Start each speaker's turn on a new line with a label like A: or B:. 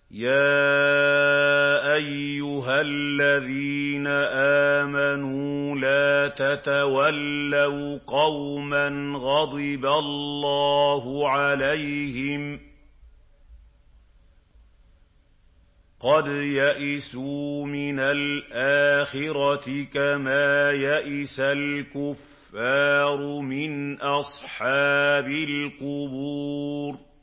A: يَا أَيُّهَا الَّذِينَ آمَنُوا لَا تَتَوَلَّوْا قَوْمًا غَضِبَ اللَّهُ عَلَيْهِمْ قَدْ يَئِسُوا مِنَ الْآخِرَةِ كَمَا يَئِسَ الْكُفَّارُ مِنْ أَصْحَابِ الْقُبُورِ